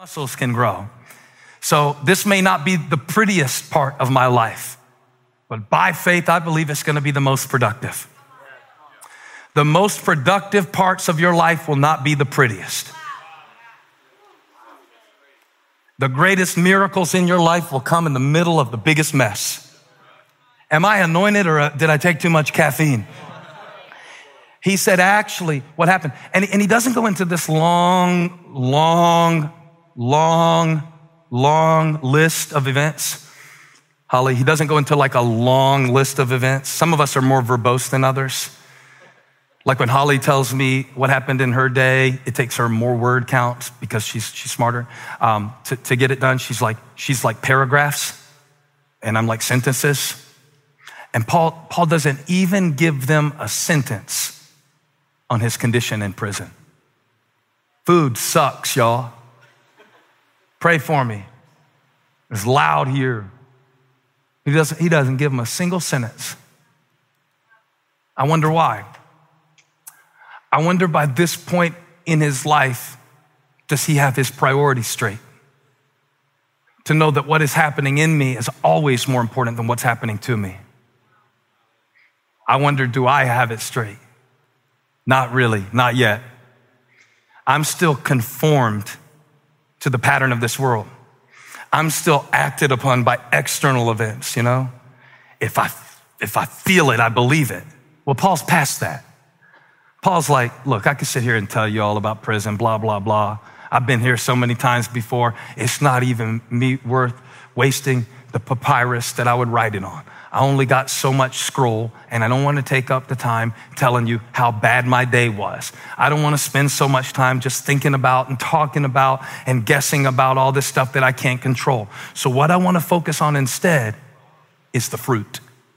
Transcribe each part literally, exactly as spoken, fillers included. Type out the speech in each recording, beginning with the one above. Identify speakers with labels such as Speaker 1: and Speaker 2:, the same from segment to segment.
Speaker 1: muscles can grow. So this may not be the prettiest part of my life, but by faith, I believe it's going to be the most productive. The most productive parts of your life will not be the prettiest. The greatest miracles in your life will come in the middle of the biggest mess. Am I anointed or did I take too much caffeine? He said, actually, what happened? And, and he doesn't go into this long, long, long, long list of events. Holly, he doesn't go into like a long list of events. Some of us are more verbose than others. Like when Holly tells me what happened in her day, it takes her more word counts because she's she's smarter um, to, to get it done. She's like she's like paragraphs, and I'm like sentences. And Paul Paul doesn't even give them a sentence on his condition in prison. Food sucks, y'all. Pray for me. It's loud here. He doesn't he doesn't give them a single sentence. I wonder why. I wonder by this point in his life, does he have his priorities straight? To know that what is happening in me is always more important than what's happening to me. I wonder, do I have it straight? Not really, not yet. I'm still conformed to the pattern of this world. I'm still acted upon by external events, you know? If I, if I feel it, I believe it. Well, Paul's past that. Paul's like, look, I could sit here and tell you all about prison, blah, blah, blah. I've been here so many times before. It's not even me worth wasting the papyrus that I would write it on. I only got so much scroll, and I don't want to take up the time telling you how bad my day was. I don't want to spend so much time just thinking about and talking about and guessing about all this stuff that I can't control. So what I want to focus on instead is the fruit.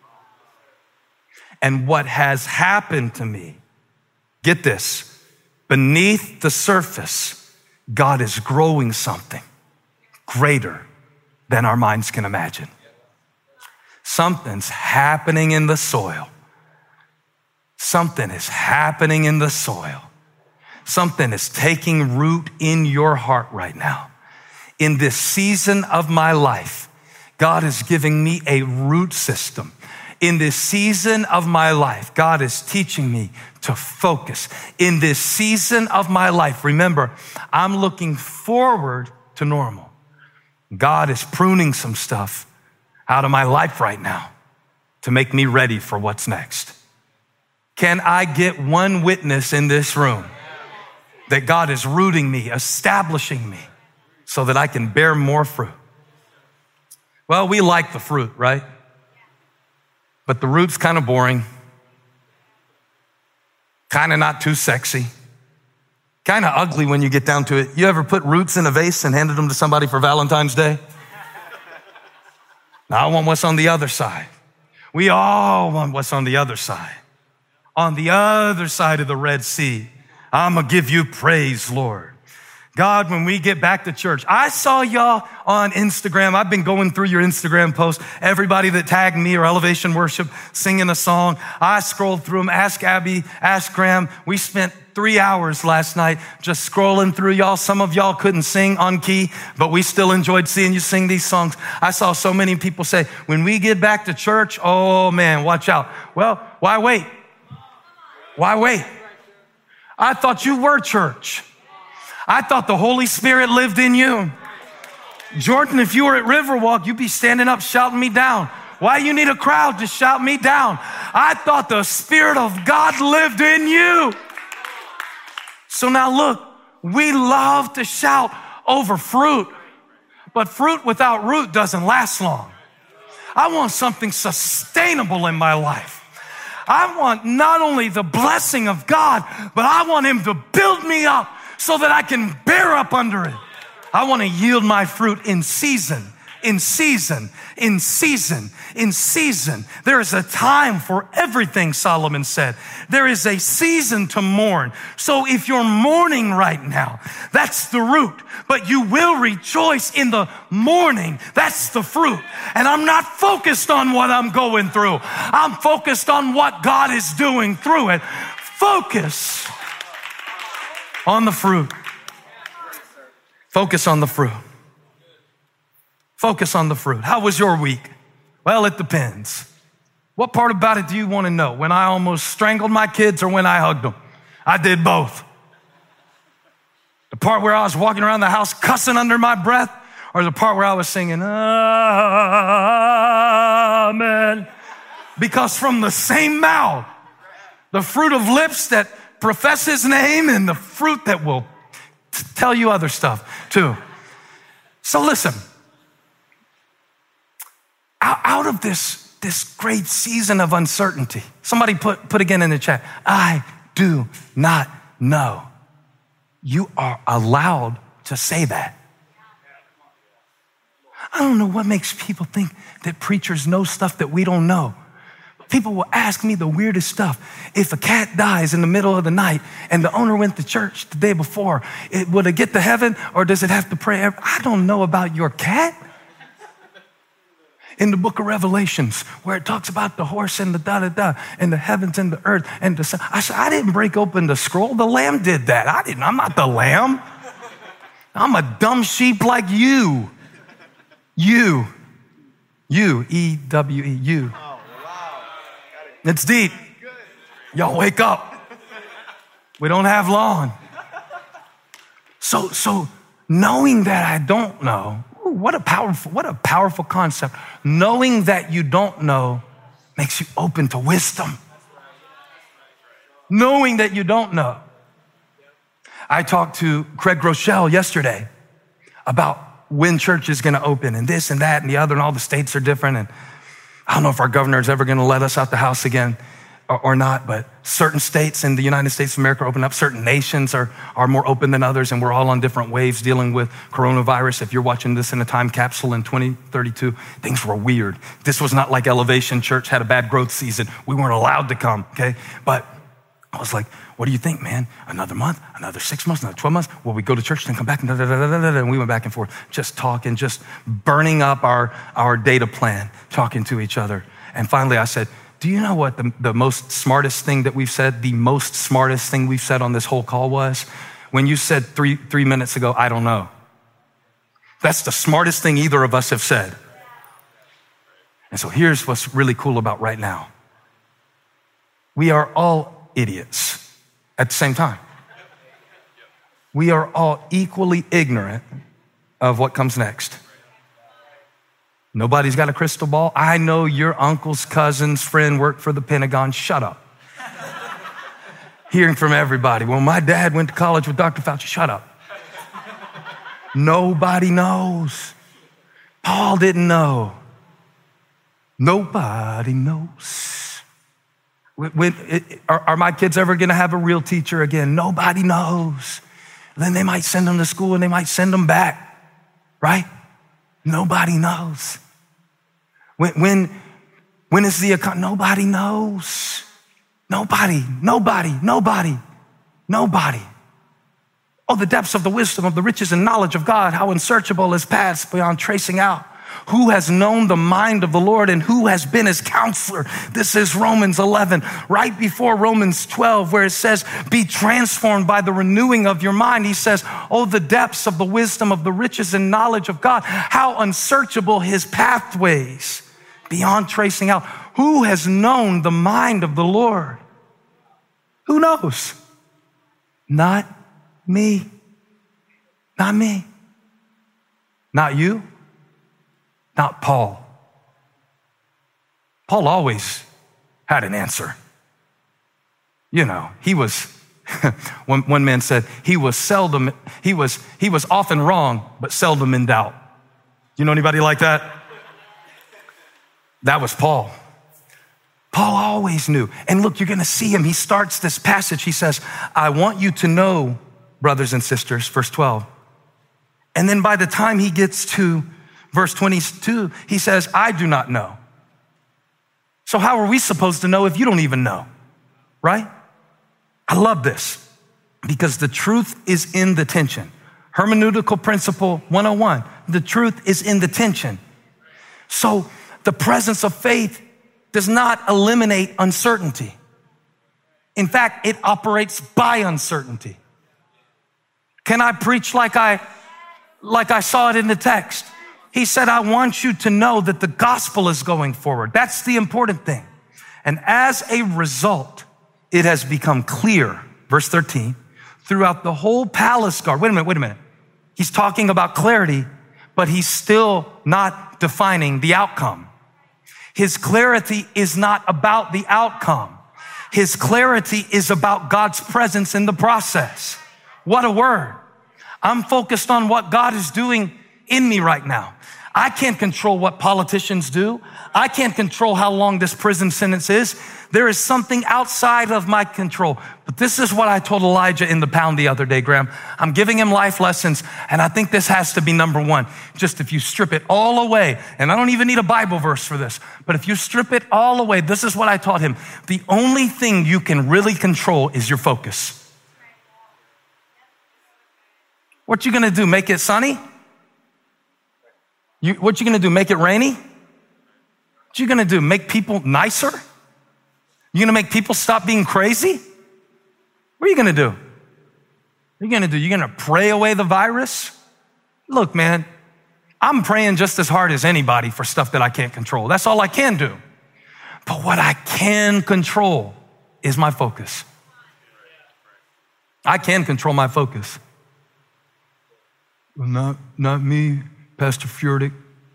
Speaker 1: And what has happened to me, get this, beneath the surface, God is growing something greater than our minds can imagine. Something's happening in the soil. Something is happening in the soil. Something is taking root in your heart right now. In this season of my life, God is giving me a root system. In this season of my life, God is teaching me to focus. In this season of my life, remember, I'm looking forward to normal. God is pruning some stuff out of my life right now to make me ready for what's next. Can I get one witness in this room that God is rooting me, establishing me so that I can bear more fruit? Well, we like the fruit, right? But the root's kind of boring, kind of not too sexy, kind of ugly when you get down to it. You ever put roots in a vase and handed them to somebody for Valentine's Day? Now, I want what's on the other side. We all want what's on the other side. On the other side of the Red Sea, I'm going to give you praise, Lord. God, when we get back to church, I saw y'all on Instagram. I've been going through your Instagram posts. Everybody that tagged me or Elevation Worship singing a song, I scrolled through them. Ask Abby, ask Graham. We spent three hours last night just scrolling through y'all. Some of y'all couldn't sing on key, but we still enjoyed seeing you sing these songs. I saw so many people say, when we get back to church, oh man, watch out. Well, why wait? Why wait? I thought you were church. I thought the Holy Spirit lived in you. Jordan, if you were at Riverwalk, you'd be standing up shouting me down. Why you need a crowd to shout me down? I thought the Spirit of God lived in you. So now look, we love to shout over fruit, but fruit without root doesn't last long. I want something sustainable in my life. I want not only the blessing of God, but I want Him to build me up so that I can bear up under it. I want to yield my fruit in season, in season, in season, in season. There is a time for everything, Solomon said. There is a season to mourn. So if you're mourning right now, that's the root. But you will rejoice in the mourning. That's the fruit. And I'm not focused on what I'm going through. I'm focused on what God is doing through it. Focus on the fruit. Focus on the fruit. Focus on the fruit. How was your week? Well, it depends. What part about it do you want to know? When I almost strangled my kids or when I hugged them? I did both. The part where I was walking around the house cussing under my breath, or the part where I was singing, Amen. Because from the same mouth, the fruit of lips that profess his name and the fruit that will t- tell you other stuff too. So listen, out, out of this, this great season of uncertainty, somebody put, put again in the chat, I do not know. You are allowed to say that. I don't know what makes people think that preachers know stuff that we don't know. People will ask me the weirdest stuff. If a cat dies in the middle of the night and the owner went to church the day before, it, will it get to heaven or does it have to pray? I don't know about your cat. In the book of Revelations, where it talks about the horse and the da-da-da, and the heavens and the earth and the sun. I said, I didn't break open the scroll. The lamb did that. I didn't. I'm not the lamb. I'm a dumb sheep like you. You. You. E W E. You. It's deep. Y'all wake up. We don't have long. So, so knowing that I don't know, ooh, what a powerful, what a powerful concept. Knowing that you don't know makes you open to wisdom. Knowing that you don't know. I talked to Craig Groeschel yesterday about when church is going to open and this and that and the other, and all the states are different. And I don't know if our governor is ever going to let us out the house again or, or not, but certain states in the United States of America open up. Certain nations are, are more open than others, and we're all on different waves dealing with coronavirus. If you're watching this in a time capsule in twenty thirty-two, things were weird. This was not like Elevation Church had a bad growth season. We weren't allowed to come, okay? But I was like, what do you think, man? Another month, another six months, another twelve months? Will we go to church and come back? And, da, da, da, da, da, and we went back and forth, just talking, just burning up our, our data plan, talking to each other. And finally I said, do you know what the, the most smartest thing that we've said, the most smartest thing we've said on this whole call was? When you said three, three minutes ago, I don't know. That's the smartest thing either of us have said. And so here's what's really cool about right now. We are all idiots at the same time. We are all equally ignorant of what comes next. Nobody's got a crystal ball. I know your uncle's cousin's friend worked for the Pentagon. Shut up. Hearing from everybody. Well, my dad went to college with Doctor Fauci. Shut up. Nobody knows. Paul didn't know. Nobody knows. When, it, are, are my kids ever going to have a real teacher again? Nobody knows. Then they might send them to school and they might send them back, right? Nobody knows. When, when, when is the economy? Nobody knows. Nobody, nobody, nobody, nobody. Oh, the depths of the wisdom of the riches and knowledge of God, how unsearchable his paths beyond tracing out. Who has known the mind of the Lord and who has been his counselor? This is Romans eleven, right before Romans twelve, where it says, be transformed by the renewing of your mind. He says, oh, the depths of the wisdom of the riches and knowledge of God, how unsearchable his pathways beyond tracing out. Who has known the mind of the Lord? Who knows? Not me. Not me. Not you. Not Paul. Paul always had an answer. You know, he was, one, one man said, he was seldom, he was, he was often wrong, but seldom in doubt. You know anybody like that? That was Paul. Paul always knew. And look, you're going to see him. He starts this passage. He says, I want you to know, brothers and sisters, verse twelve. And then by the time he gets to verse twenty-two, he says, I do not know. So how are we supposed to know if you don't even know, right? I love this because the truth is in the tension. Hermeneutical principle one oh one, the truth is in the tension. So the presence of faith does not eliminate uncertainty. In fact, it operates by uncertainty. Can I preach like I like I saw it in the text. He said, I want you to know that the gospel is going forward. That's the important thing. And as a result, it has become clear, verse thirteen, throughout the whole palace guard. Wait a minute, wait a minute. He's talking about clarity, but he's still not defining the outcome. His clarity is not about the outcome. His clarity is about God's presence in the process. What a word. I'm focused on what God is doing in me right now. I can't control what politicians do. I can't control how long this prison sentence is. There is something outside of my control. But this is what I told Elijah in the pound the other day, Graham. I'm giving him life lessons, and I think this has to be number one. Just if you strip it all away, and I don't even need a Bible verse for this, but if you strip it all away, this is what I taught him. The only thing you can really control is your focus. What you gonna do, make it sunny? You, what you gonna do, make it rainy? What you gonna do, make people nicer? You gonna make people stop being crazy? What are you gonna do? What are you gonna do? You gonna pray away the virus? Look, man, I'm praying just as hard as anybody for stuff that I can't control. That's all I can do. But what I can control is my focus. I can control my focus. Well, not, not me, Pastor Furtick.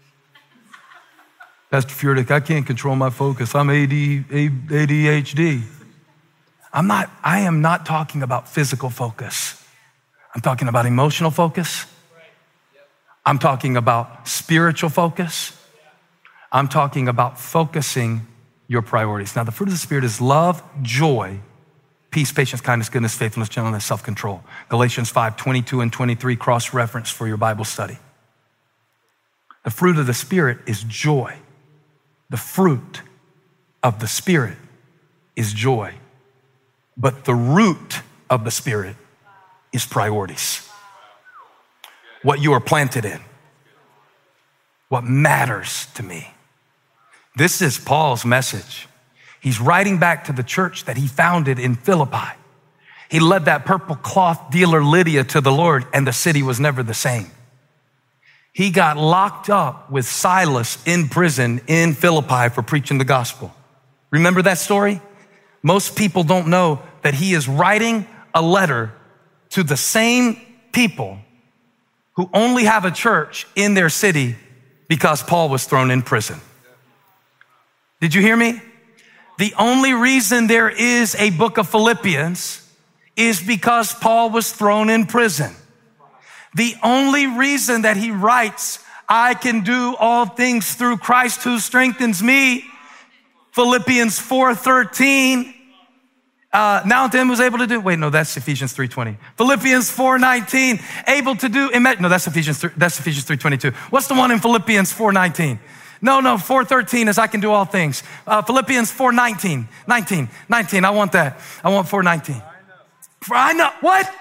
Speaker 1: Pastor Furtick, I can't control my focus. I'm A D, A D H D. I'm not, I am not talking about physical focus. I'm talking about emotional focus. I'm talking about spiritual focus. I'm talking about focusing your priorities. Now, the fruit of the Spirit is love, joy, peace, patience, kindness, goodness, faithfulness, gentleness, self-control. Galatians five, twenty-two and twenty-three, cross-reference for your Bible study. The fruit of the Spirit is joy. The fruit of the Spirit is joy. But the root of the Spirit is priorities. What you are planted in. What matters to me. This is Paul's message. He's writing back to the church that he founded in Philippi. He led that purple cloth dealer Lydia to the Lord, and the city was never the same. He got locked up with Silas in prison in Philippi for preaching the gospel. Remember that story? Most people don't know that he is writing a letter to the same people who only have a church in their city because Paul was thrown in prison. Did you hear me? The only reason there is a book of Philippians is because Paul was thrown in prison. The only reason that he writes, I can do all things through Christ who strengthens me, Philippians four thirteen, uh, now to him who's able to do, wait, no, that's Ephesians three twenty. Philippians four nineteen, able to do, no, that's Ephesians three, that's Ephesians three twenty-two. What's the one in Philippians four nineteen? No, no, four thirteen is I can do all things. Uh, Philippians four nineteen, nineteen, nineteen, I want that. I want four nineteen. For I know, what?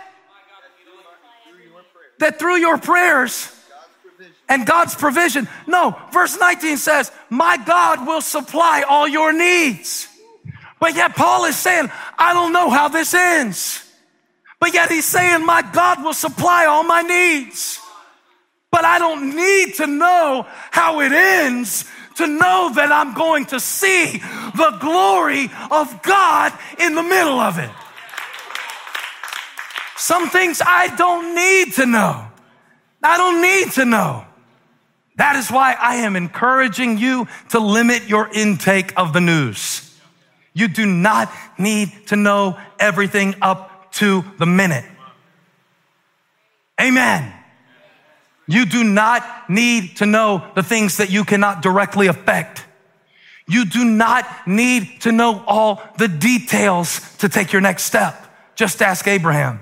Speaker 1: That through your prayers and God's provision. No, verse nineteen says, my God will supply all your needs. But yet Paul is saying, I don't know how this ends. But yet he's saying, my God will supply all my needs. But I don't need to know how it ends to know that I'm going to see the glory of God in the middle of it. Some things I don't need to know. I don't need to know. That is why I am encouraging you to limit your intake of the news. You do not need to know everything up to the minute. Amen. You do not need to know the things that you cannot directly affect. You do not need to know all the details to take your next step. Just ask Abraham.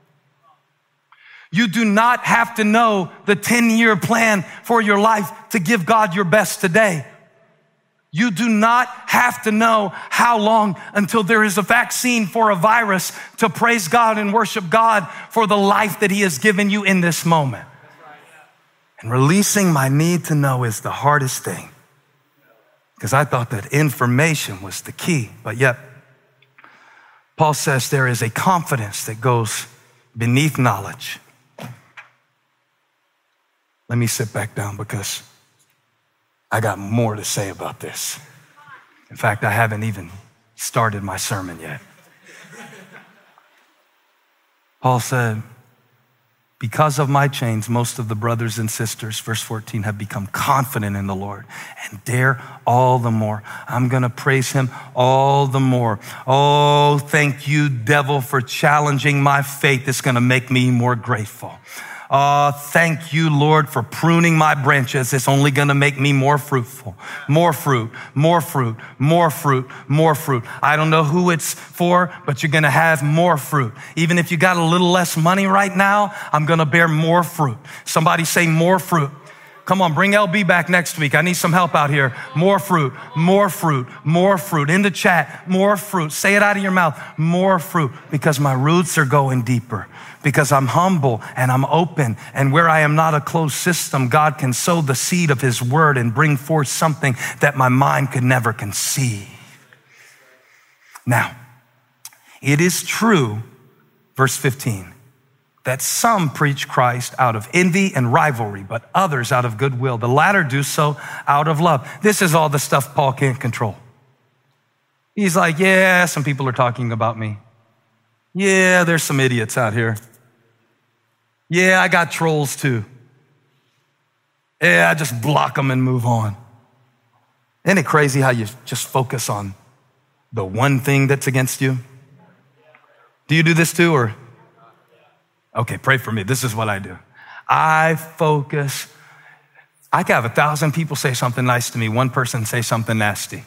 Speaker 1: You do not have to know the ten-year plan for your life to give God your best today. You do not have to know how long until there is a vaccine for a virus to praise God and worship God for the life that he has given you in this moment. And releasing my need to know is the hardest thing, because I thought that information was the key. But yet, Paul says there is a confidence that goes beneath knowledge. Let me sit back down because I got more to say about this. In fact, I haven't even started my sermon yet. Paul said, because of my chains, most of the brothers and sisters, verse fourteen, have become confident in the Lord and dare all the more. I'm gonna praise him all the more. Oh, thank you, devil, for challenging my faith. It's gonna make me more grateful. Oh, thank you, Lord, for pruning my branches. It's only gonna make me more fruitful. More fruit, more fruit, more fruit, more fruit. I don't know who it's for, but you're gonna have more fruit. Even if you got a little less money right now, I'm gonna bear more fruit. Somebody say more fruit. Come on, bring L B back next week. I need some help out here. More fruit, more fruit, more fruit. In the chat, more fruit. Say it out of your mouth, more fruit, because my roots are going deeper. Because I'm humble and I'm open, and where I am not a closed system, God can sow the seed of his word and bring forth something that my mind could never conceive. Now, it is true, verse fifteen, that some preach Christ out of envy and rivalry, but others out of goodwill. The latter do so out of love. This is all the stuff Paul can't control. He's like, yeah, some people are talking about me. Yeah, there's some idiots out here. Yeah, I got trolls too. Yeah, I just block them and move on. Isn't it crazy how you just focus on the one thing that's against you? Do you do this too, or? Okay, pray for me. This is what I do. I focus. I can have a thousand people say something nice to me, one person say something nasty.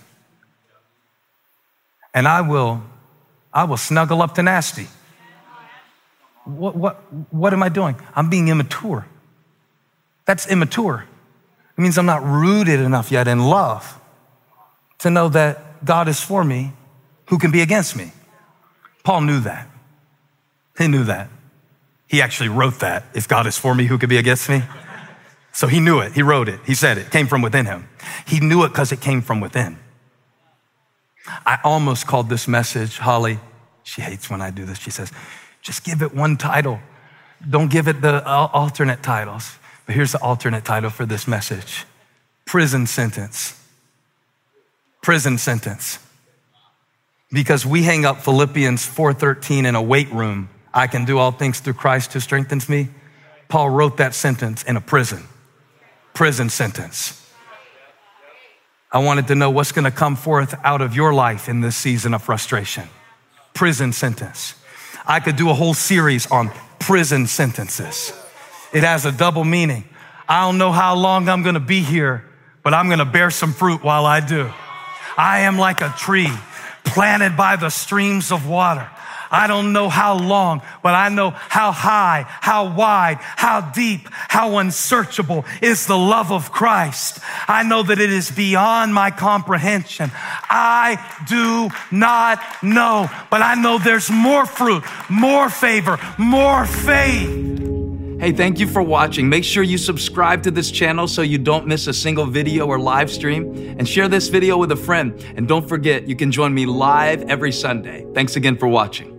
Speaker 1: And I will, I will snuggle up to nasty. What, what, what am I doing? I'm being immature. That's immature. It means I'm not rooted enough yet in love to know that God is for me. Who can be against me? Paul knew that. He knew that. He actually wrote that. If God is for me, who could be against me? So he knew it. He wrote it. He said it. It came from within him. He knew it because it came from within. I almost called this message, Holly, she hates when I do this. She says, just give it one title. Don't give it the alternate titles. But here's the alternate title for this message. Prison sentence. Prison sentence. Because we hang up Philippians four thirteen in a weight room. I can do all things through Christ who strengthens me. Paul wrote that sentence in a prison. Prison sentence. I wanted to know what's gonna come forth out of your life in this season of frustration. Prison sentence. I could do a whole series on prison sentences. It has a double meaning. I don't know how long I'm gonna be here, but I'm gonna bear some fruit while I do. I am like a tree planted by the streams of water. I don't know how long, but I know how high, how wide, how deep, how unsearchable is the love of Christ. I know that it is beyond my comprehension. I do not know, but I know there's more fruit, more favor, more faith. Hey, thank you for watching. Make sure you subscribe to this channel so you don't miss a single video or live stream, and share this video with a friend. And don't forget, you can join me live every Sunday. Thanks again for watching.